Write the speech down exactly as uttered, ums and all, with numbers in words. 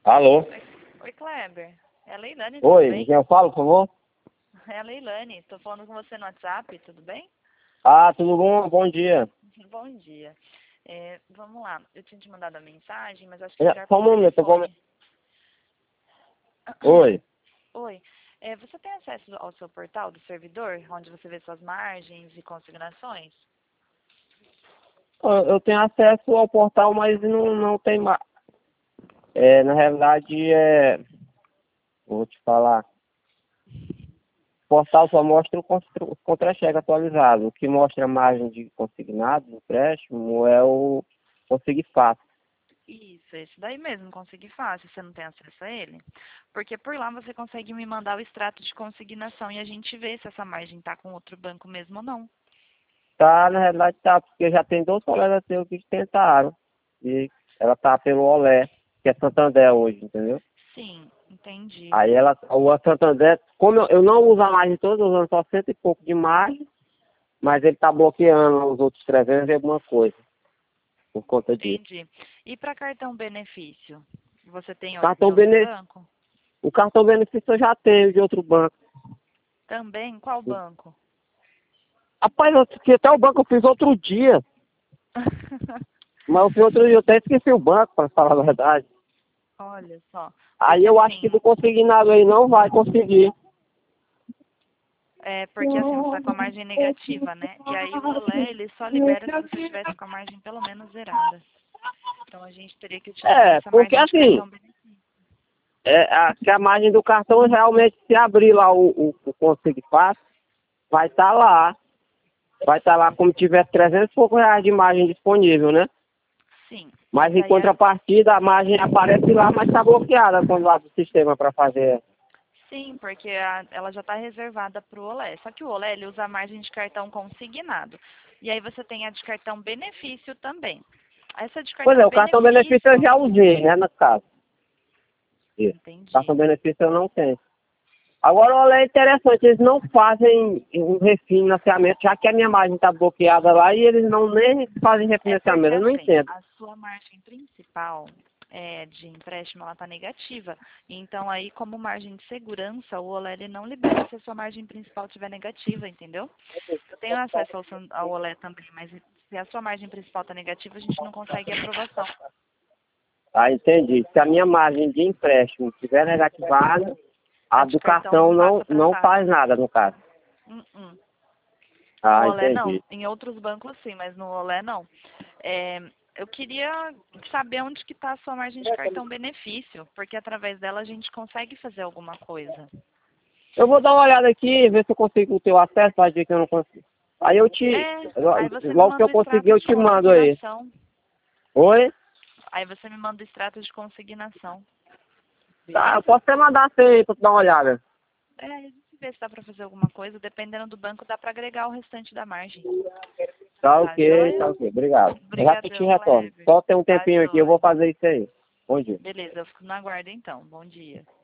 Alô? Oi, oi, Kleber. É a Leilane, tudo Oi, bem? quem eu falo, por favor? É a Leilane. Tô falando com você no WhatsApp, tudo bem? Ah, tudo bom? Bom dia. Bom dia. É, vamos lá. Eu tinha te mandado a mensagem, mas acho que é É, melhor Só por um momento, eu vou... telefone. Oi. Oi. É, você tem acesso ao seu portal do servidor, onde você vê suas margens e consignações? Eu eu tenho acesso ao portal, mas não, não tem mais. É, na realidade, é... Vou te falar. O portal só mostra o contra- o contra-cheque atualizado. O que mostra a margem de consignado, do empréstimo, é o Consegui Fácil. Isso, esse daí mesmo, consegui fácil, você não tem acesso a ele? Porque por lá você consegue me mandar o extrato de consignação e a gente vê se essa margem tá com outro banco mesmo ou não. Tá, na realidade tá, porque já tem dois colegas teus que tentaram. E ela tá pelo Olé, que é Santander hoje, entendeu? Sim, entendi. Aí ela, o Santander, como eu, eu não uso a margem toda, eu uso só cento e pouco de margem, mas ele tá bloqueando os outros trezentos e alguma coisa, por conta disso. Entendi. E para cartão benefício? Você tem o- de Cartão outro benefício, banco? o cartão benefício eu já tenho de outro banco. Também? Qual banco? Rapaz, eu esqueci até o banco, eu fiz outro dia, mas eu fiz outro dia, eu até esqueci o banco, para falar a verdade. Olha só. Aí Porque eu acho que assim, do consignado aí não vai conseguir. é porque assim, você está com a margem negativa, né? E aí o Olé, ele só libera se você tivesse com a margem pelo menos zerada. Então a gente teria que utilizar É, essa porque margem de assim, cartão benefício. é, a, que a margem do cartão realmente, se abrir lá o, o, o Consegui Fácil, vai estar lá. Vai estar lá como tiver trezentos e poucos reais de margem disponível, né? Sim, Mas mas em aí é, contrapartida, a margem aparece lá, mas está bloqueada quando abre o sistema para fazer. sim, porque a- ela já está reservada para o Olé. Só que o Olé, ele usa a margem de cartão consignado. E aí você tem a de cartão benefício também. Essa de Pois é, cartão o cartão benefício eu benefício, já usei, né, no caso. Isso. entendi. Cartão benefício eu não tenho. Agora, olha, é interessante, eles não fazem um refinanciamento, já que a minha margem está bloqueada lá e eles não nem fazem É porque refinanciamento, eu não assim, entendo. a sua margem principal é, de empréstimo ela está negativa. Então aí, como margem de segurança, o Olé ele não libera se a sua margem principal estiver negativa, entendeu? Eu tenho acesso ao, San- ao Olé também, mas se a sua margem principal está negativa, a gente não consegue aprovação. Ah, entendi. Se a minha margem de empréstimo estiver negativada, A a de do cartão cartão não não, passa para não taxa. faz nada, no caso. Hum, hum. No Ah, Olé não. entendi. Em outros bancos sim, mas no Olé não. É, eu queria saber onde que está a sua margem de cartão benefício, porque através dela a gente consegue fazer alguma coisa. Eu vou dar uma olhada aqui, ver se eu consigo ter o acesso, para ver que eu não consigo. Aí eu te, É, aí você me logo que manda eu o conseguir, extrato eu de te mando aí. consignação. Oi? Aí você me manda o extrato de consignação. Tá, eu Beleza? posso até mandar sem aí, pra tu dar uma olhada. É, a gente vê se dá pra fazer alguma coisa. Dependendo do banco, dá pra agregar o restante da margem. Tá Tá ok, joia? tá ok, obrigado. Eu já te Obrigadão, retorno. Kleber. Só tem um Tá tempinho aqui, eu vou joia. fazer isso aí. Bom dia. Beleza, eu fico na guarda então. Bom dia.